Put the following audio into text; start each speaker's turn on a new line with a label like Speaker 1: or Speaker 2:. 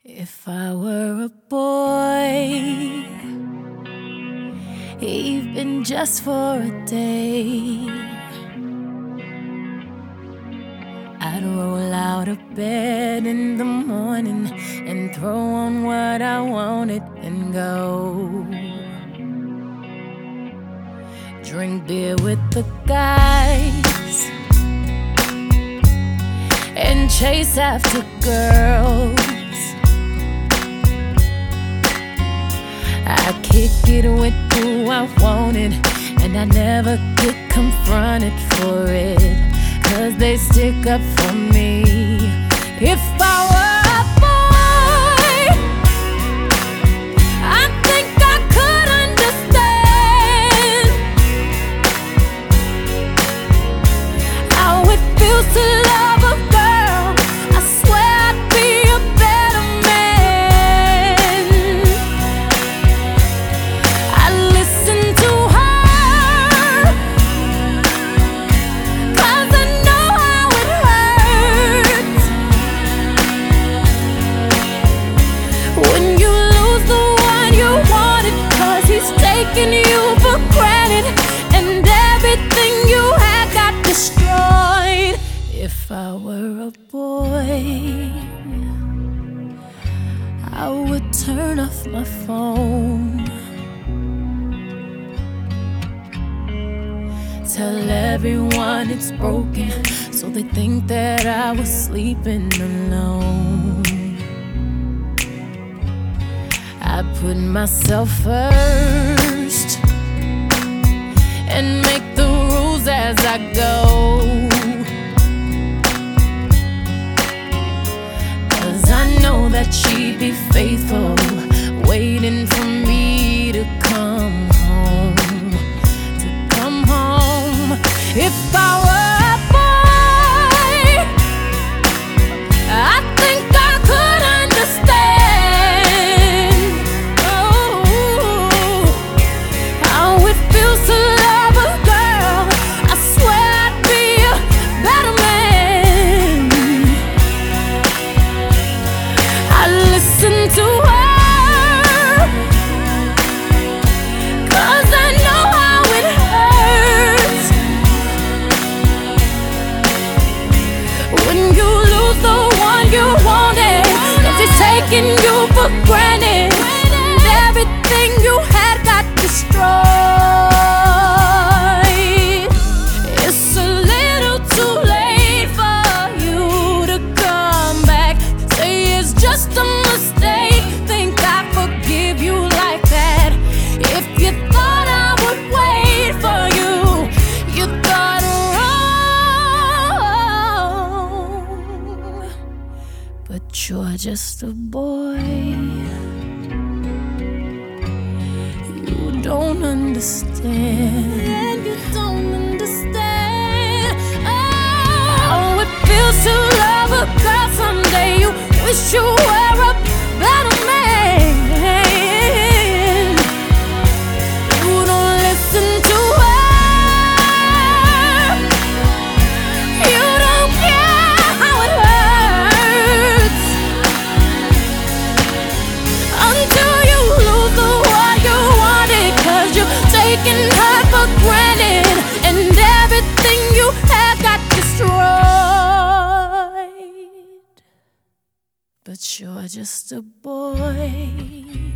Speaker 1: If I were a boy, even just for a day, I'd roll out of bed in the morning and throw on what I wanted and go drink beer with the guys and chase after girls. I kick it with who I wanted, and I never get confronted for it, 'cause they stick up for me. If I were a boy, I think I could understand how it feels to love a girl. I swear I'd be a better man. I listen to her, 'cause I know how it hurts when you lose the one you wanted, 'cause he's taking you for granted and everything you had got destroyed. If I were a boy, I would turn off my phone, tell everyone it's broken, so they think that I was sleeping alone. I put myself first and make the rules as I go, 'cause I know that she'd be faithful, waiting for me to come home, to come home. If I were a boy, I think I could understand how it feels to love a girl. I swear I'd be a better man. I listen to her, 'cause I know how it hurts when you lose the one you wanted, 'cause he's taking you for granted and everything you had got destroyed. It's a little too late for you to come back, say it's just a mistake, think I forgive you like that. If you thought I would wait for you, you thought wrong. But you're just a boy, you don't understand. You don't understand how it feels to love a girl. Someday you wish you were a better man. You don't listen to her, you don't care how it hurts until you lose the one you wanted, 'cause you're taking her for granted and everything you had got destroyed. But you're just a boy.